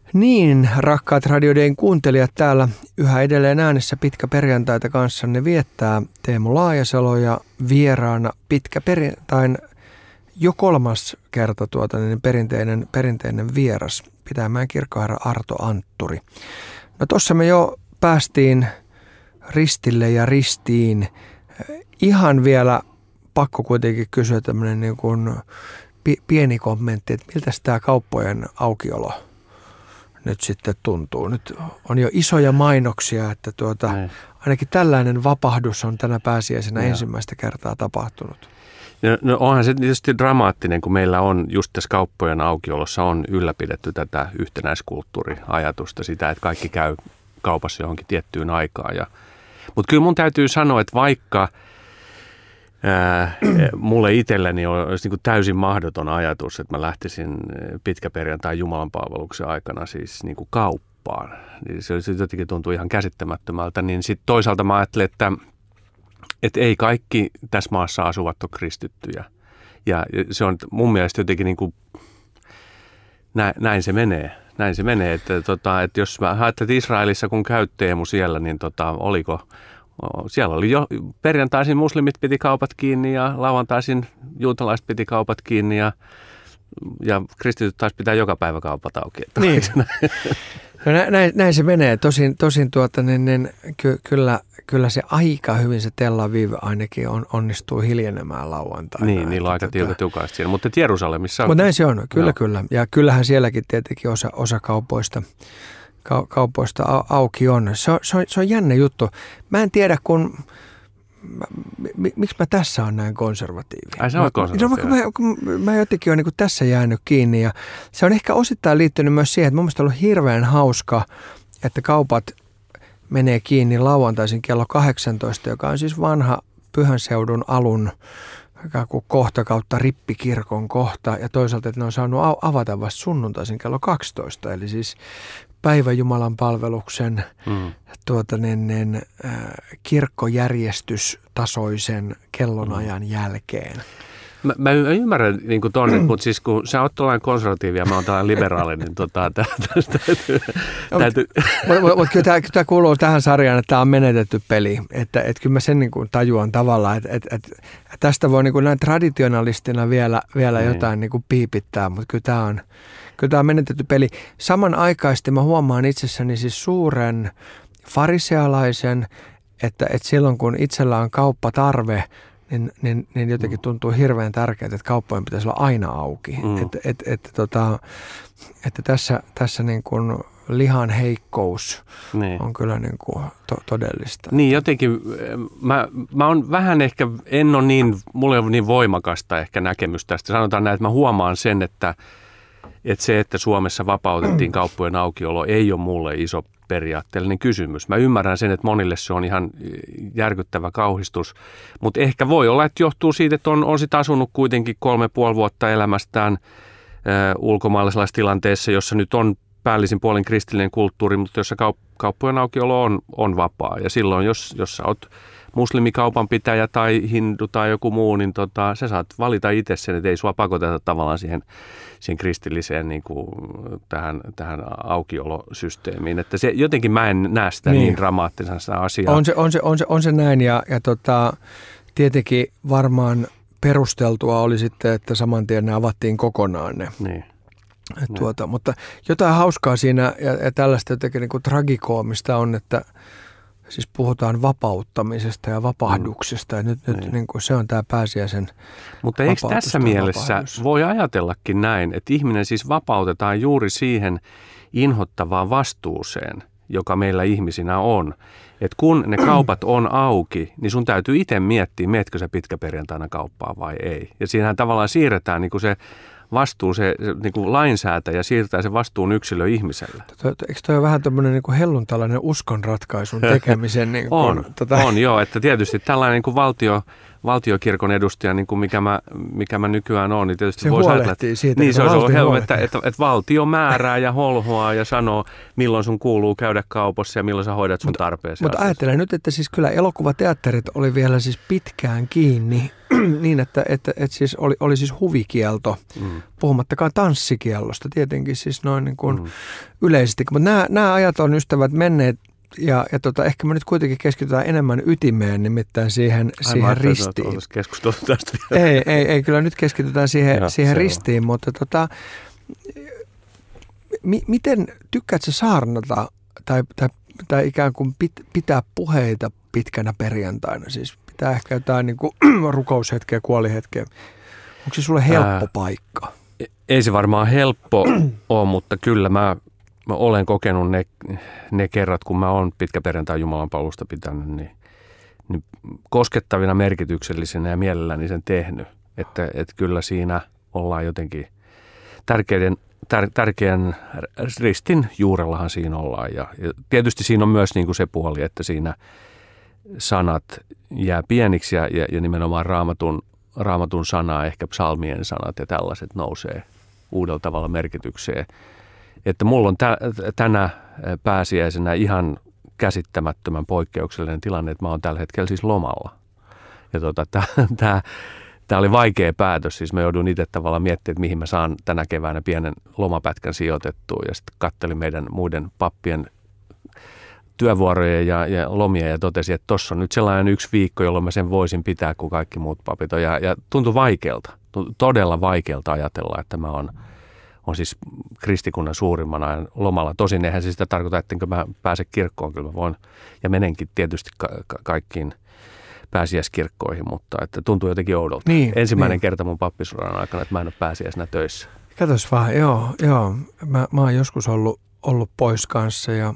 Niin, rakkaat Radio Dayn kuuntelijat, täällä yhä edelleen äänessä Pitkä perjantaita kanssanne viettää Teemu Laajasalo ja vieraana Pitkä perjantain jo 3. kerta perinteinen vieras, Pitäjänmäen kirkkoherra Arto Antturi. No tuossa me jo päästiin ristille ja ristiin. Ihan vielä pakko kuitenkin kysyä tämmöinen niin kuin pieni kommentti, että miltä tämä kauppojen aukiolo nyt sitten tuntuu. Nyt on jo isoja mainoksia, että ainakin tällainen vapahdus on tänä pääsiäisenä ensimmäistä kertaa tapahtunut. No onhan se tietysti dramaattinen, kun meillä on just tässä kauppojen aukiolossa on ylläpidetty tätä yhtenäiskulttuuriajatusta, sitä, että kaikki käy kaupassa johonkin tiettyyn aikaan. Mutta kyllä mun täytyy sanoa, että vaikka mulle itselleni olisi niin kuin täysin mahdoton ajatus, että mä lähtisin pitkäperjantai jumalanpalveluksen aikana siis niin kuin kauppaan. Niin se jotenkin tuntuu ihan käsittämättömältä. Niin sitten toisaalta mä ajattelen, että ei kaikki tässä maassa asuvat ole kristittyjä. Ja se on mun mielestä jotenkin niin kuin, näin se menee. Näin se menee, että jos mä ajattelen, että Israelissa kun käy Teemu siellä, niin siellä oli jo perjantaisin muslimit piti kaupat kiinni ja lauantaisin juutalaiset piti kaupat kiinni ja kristityt taisi pitää joka päivä kaupat auki. Niin. No näin se menee. Tosin kyllä se aika hyvin se Tel Aviv ainakin onnistuu hiljenemään lauantaina. Niin, niillä on aika tiukasti siinä, mutta Jerusalemissa on. Mutta näin se on, kyllä. Ja kyllähän sielläkin tietenkin osa kaupoista auki on. Se on jännä juttu. Mä en tiedä, miksi mä tässä on näin konservatiivi. Ai sä oot konservatiivi. Mä jotenkin olen niin tässä jäänyt kiinni ja se on ehkä osittain liittynyt myös siihen, että mun mielestä on ollut hirveän hauska, että kaupat menee kiinni lauantaisin kello 18, joka on siis vanha Pyhänseudun alun kohta kautta rippikirkon kohta ja toisaalta, että ne on saanut avata vasta sunnuntaisin kello 12, eli siis päiväjumalan palveluksen kirkkojärjestystasoisen kellonajan jälkeen. Mä ymmärrän niin kuin tonne, mutta siis kun sä oot tällainen konservatiivi ja mä oon tällainen liberaali, niin täytyy. Mutta kyllä tämä kuuluu tähän sarjaan, että tämä on menetetty peli. Että kyllä mä sen niin kuin tajuan tavallaan, että tästä voi niin kuin näin traditionalistina vielä jotain niin kuin piipittää, mutta kyllä tämä on menetetty peli. Samanaikaisesti mä huomaan itsessäni siis suuren farisealaisen, että että kun itsellä on kauppatarve, niin jotenkin tuntuu hirveän tärkeää, että kauppojen pitäisi olla aina auki. Että tässä niin kuin lihan heikkous on kyllä niin kuin todellista. Niin jotenkin, mä on vähän ehkä, en ole niin, mulla ei ole niin voimakasta ehkä näkemys tästä. Sanotaan näin, että mä huomaan sen, että se, että Suomessa vapautettiin kauppojen aukiolo, ei ole mulle iso periaatteellinen kysymys. Mä ymmärrän sen, että monille se on ihan järkyttävä kauhistus, mutta ehkä voi olla, että johtuu siitä, että on sit asunut kuitenkin 3,5 vuotta elämästään ulkomaalaisessa tilanteessa, jossa nyt on päällisin puolin kristillinen kulttuuri, mutta jossa kauppojen aukiolo on vapaa. Ja silloin, jos sä oot muslimikaupan pitäjä tai hindu tai joku muu, niin sä saat valita itse sen, että ei sua pakoteta tavallaan siihen kristilliseen niin kuin tähän aukiolosysteemiin. Että se, jotenkin mä en näe sitä niin dramaattisena asiaa. On se näin ja tietenkin varmaan perusteltua oli sitten, että saman tien ne avattiin kokonaan ne. Niin. Mutta jotain hauskaa siinä ja tällaista jotenkin niin kuin tragikoomista on, että siis puhutaan vapauttamisesta ja vapahduksesta ja nyt niin kuin se on tämä pääsiäisen. Mutta eikö tässä mielessä voi ajatellakin näin, että ihminen siis vapautetaan juuri siihen inhottavaan vastuuseen, joka meillä ihmisinä on. Että kun ne kaupat on auki, niin sun täytyy itse miettiä, meetkö sä pitkäperjantaina kauppaan vai ei. Ja siinähän tavallaan siirretään niin kuin se vastuu, se niin kuin lainsäätäjä siirtää sen vastuun yksilö ihmiselle. Eikö toi ole vähän tämmöinen niin kuin helluntalainen uskonratkaisun tekemisen? Niin kuin, on joo, että tietysti tällainen niin kuin valtiokirkon edustaja, niin kuin mikä mä nykyään olen, niin tietysti se voisi huolehtii siitä, niin se olisi ollut huolehtii. että valtio määrää ja holhoaa ja sanoo, milloin sun kuuluu käydä kaupassa ja milloin sä hoidat sun tarpeesi. Mutta ajattelen nyt, että siis kyllä elokuvateatterit oli vielä siis pitkään kiinni niin, että siis oli siis huvikielto, puhumattakaan tanssikiellosta tietenkin siis noin niin kuin yleisesti. Mutta nämä ajat on ystävät menneet ja ehkä me nyt kuitenkin keskitytään enemmän ytimeen, nimittäin siihen ristiin. Keskusteltu tästä vielä. Ei, kyllä nyt keskitytään siihen ristiin, mutta miten tykkäätkö sä saarnata tai ikään kuin pitää puheita pitkänä perjantaina? Siis pitää ehkä jotain niin kuin rukoushetkeä, kuolihetkeä. Onko se sulle helppo paikka? Ei se varmaan helppo ole, mutta kyllä mä olen kokenut ne kerrat, kun mä oon pitkäperjantai Jumalanpalvelusta pitänyt, niin koskettavina, merkityksellisenä ja mielelläni sen tehnyt. Että kyllä siinä ollaan jotenkin tärkeän ristin juurellahan siinä ollaan. Ja tietysti siinä on myös niin kuin se puoli, että siinä sanat jää pieniksi ja nimenomaan raamatun sanaa, ehkä psalmien sanat ja tällaiset nousee uudella tavalla merkitykseen. Että mulla on tänä pääsiäisenä ihan käsittämättömän poikkeuksellinen tilanne, että mä oon tällä hetkellä siis lomalla. Ja tämä oli vaikea päätös, siis mä joudun itse tavallaan miettimään, että mihin mä saan tänä keväänä pienen lomapätkän sijoitettua. Ja sitten kattelin meidän muiden pappien työvuoroja ja lomia ja totesin, että tossa on nyt sellainen 1 viikko, jolloin mä sen voisin pitää, kun kaikki muut papit on. Ja tuntui vaikealta, todella vaikealta ajatella, että mä on siis kristikunnan suurimmana lomalla. Tosin eihän se sitä tarkoita, ettenkö mä pääse kirkkoon, kyllä mä voin ja menenkin tietysti kaikkiin pääsiäiskirkkoihin, mutta että tuntuu jotenkin oudolta. Ensimmäinen kerta mun pappisuran aikana, että mä en ole pääsiäisenä töissä. Katos vaan, joo. Mä oon joskus ollut pois kanssa ja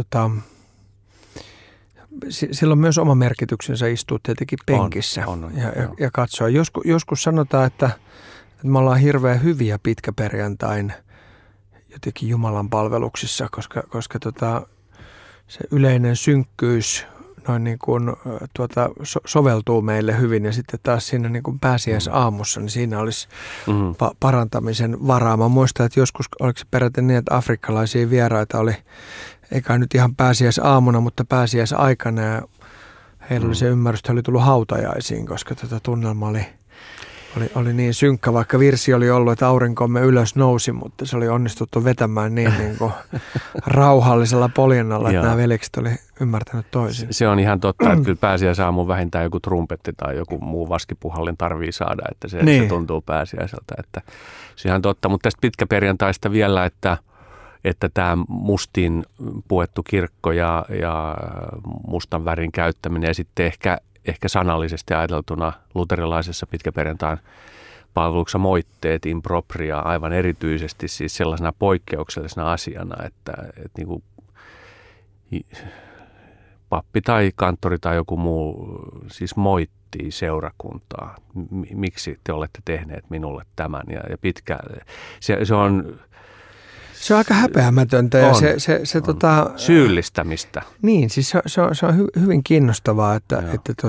sillä on myös oma merkityksensä istua tietenkin penkissä ja katsoa. Joskus sanotaan, että me ollaan hirveän hyviä pitkäperjantain jotenkin Jumalan palveluksissa, koska se yleinen synkkyys noin niin kuin, soveltuu meille hyvin ja sitten taas siinä niin kuin pääsiäisaamussa, niin siinä olisi parantamisen varaa. Mä muistan, että joskus oliko se peräti niin, että afrikkalaisia vieraita oli, eikä nyt ihan pääsiäisaamuna, mutta pääsiäisaikana ja heillä oli se ymmärrys, että he oli tullut hautajaisiin, koska tunnelma oli niin synkkä, vaikka virsi oli ollut, että aurinkomme ylös nousi, mutta se oli onnistuttu vetämään niin kuin rauhallisella poljennalla, että nämä veljekset oli ymmärtänyt toisin. Se on ihan totta, että kyllä pääsiäisaamun vähintään joku trumpetti tai joku muu vaskipuhallin tarvii saada, että se tuntuu pääsiäiseltä. Että se on ihan totta, mutta tästä pitkäperjantaista vielä, että tämä mustiin puettu kirkko ja mustan värin käyttäminen ja sitten ehkä sanallisesti ajateltuna luterilaisessa pitkäperjantain palveluksessa moitteet impropria aivan erityisesti siis sellaisena poikkeuksellisena asiana, että niin kuin pappi tai kanttori tai joku muu siis moittii seurakuntaa. Miksi te olette tehneet minulle tämän? Ja se on... Se on aika häpeämätöntä ja se syyllistämistä. Niin, siis se on hyvin kiinnostavaa, että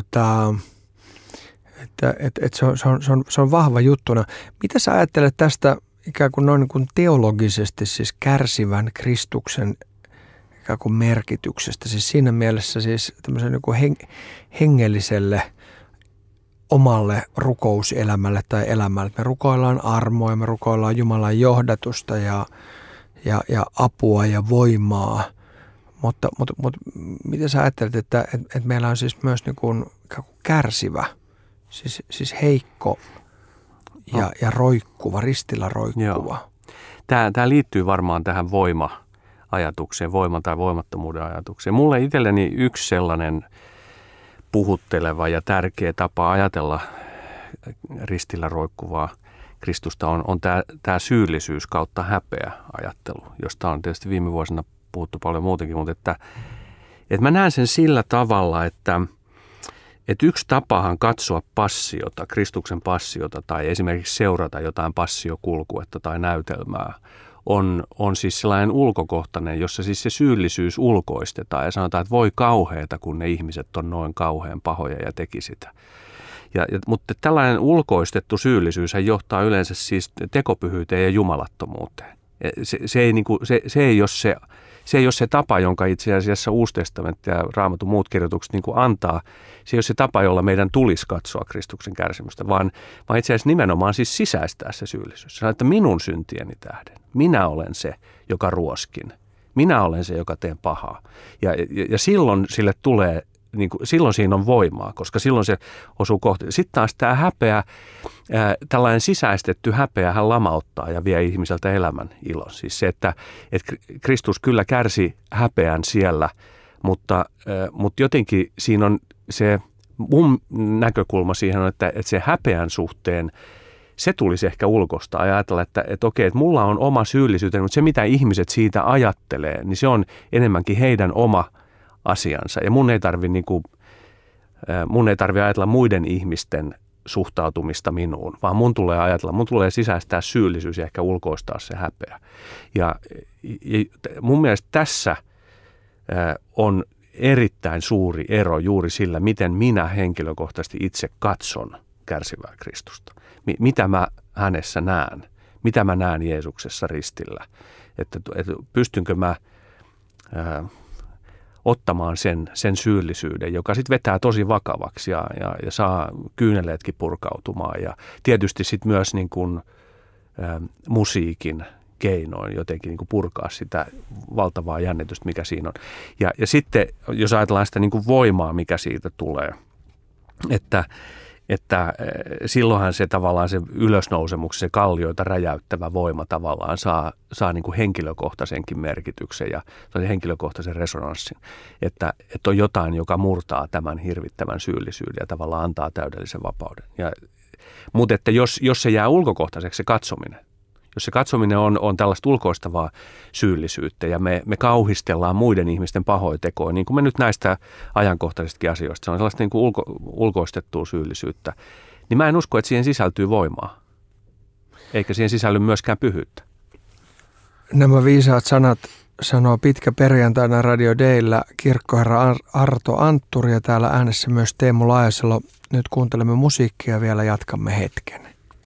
se on vahva juttuna. Mitä sä ajattelet tästä ikään kuin noin niin kuin teologisesti siis kärsivän Kristuksen ikään kuin merkityksestä? Siis siinä mielessä siis tämmöisen niin kuin hengelliselle omalle rukouselämälle tai elämälle. Me rukoillaan armoa ja me rukoillaan Jumalan johdatusta ja apua ja voimaa, mutta miten sä ajattelet, että meillä on siis myös niin kuin kärsivä, siis heikko ja roikkuva, ristillä roikkuva? Tämä liittyy varmaan tähän voima-ajatukseen, voiman tai voimattomuuden ajatukseen. Mulle itselleni yksi sellainen puhutteleva ja tärkeä tapa ajatella ristillä roikkuvaa Kristusta on tämä syyllisyys kautta häpeä ajattelu, josta on tietysti viime vuosina puhuttu paljon muutenkin, mutta että mä näen sen sillä tavalla, että yksi tapahan katsoa passiota, Kristuksen passiota tai esimerkiksi seurata jotain passiokulkuetta tai näytelmää on siis sellainen ulkokohtainen, jossa siis se syyllisyys ulkoistetaan ja sanotaan, että voi kauheeta, kun ne ihmiset on noin kauhean pahoja ja teki sitä. Mutta tällainen ulkoistettu syyllisyys johtaa yleensä siis tekopyhyyteen ja jumalattomuuteen. Se ei ole se tapa, jonka itse asiassa Uusi testamentti ja Raamatun muut kirjoitukset niin kuin antaa. Se ei ole se tapa, jolla meidän tulisi katsoa Kristuksen kärsimystä, vaan itse asiassa nimenomaan siis sisäistää se syyllisyys. Sanotaan, että minun syntieni tähden. Minä olen se, joka ruoskin. Minä olen se, joka teen pahaa. Ja silloin sille tulee, niin kuin, silloin siinä on voimaa, koska silloin se osuu kohti. Sitten taas tämä häpeä, tällainen sisäistetty häpeä, hän lamauttaa ja vie ihmiseltä elämän ilon. Siis se, että Kristus kyllä kärsi häpeän siellä, mutta jotenkin siinä on se, mun näkökulma siihen on, että se häpeän suhteen, se tulisi ehkä ulkosta ajatella, että okei, että mulla on oma syyllisyyteni, mutta se mitä ihmiset siitä ajattelee, niin se on enemmänkin heidän oma asiansa. Ja mun ei tarvitse ajatella muiden ihmisten suhtautumista minuun, vaan mun tulee sisäistää syyllisyys ja ehkä ulkoistaa se häpeä. Ja mun mielestä tässä on erittäin suuri ero juuri sillä, miten minä henkilökohtaisesti itse katson kärsivää Kristusta. Mitä mä hänessä näen? Mitä mä näen Jeesuksessa ristillä? Että pystynkö mä ottamaan sen syyllisyyden, joka sitten vetää tosi vakavaksi ja saa kyyneleetkin purkautumaan. Ja tietysti sitten myös niin kuin, musiikin keinoin jotenkin niin kuin purkaa sitä valtavaa jännitystä, mikä siinä on. Ja sitten, jos ajatellaan sitä niin kuin voimaa, mikä siitä tulee, että silloinhan se tavallaan se ylösnousemuksen, se kallioita räjäyttävä voima tavallaan saa niin kuin henkilökohtaisenkin merkityksen ja henkilökohtaisen resonanssin, että on jotain, joka murtaa tämän hirvittävän syyllisyyden ja tavallaan antaa täydellisen vapauden. Mutta että jos se jää ulkokohtaiseksi se katsominen, jos se katsominen on tällaista ulkoistavaa syyllisyyttä ja me kauhistellaan muiden ihmisten pahointekoa, niin kuin me nyt näistä ajankohtaisistakin asioista, se on sellaista niin kuin ulkoistettua syyllisyyttä, niin mä en usko, että siihen sisältyy voimaa, eikä siihen sisälly myöskään pyhyyttä. Nämä viisaat sanat sanoo pitkä perjantaina Radio Dayllä kirkkoherra Arto Antturi ja täällä äänessä myös Teemu Laajasalo. Nyt kuuntelemme musiikkia ja vielä jatkamme hetken.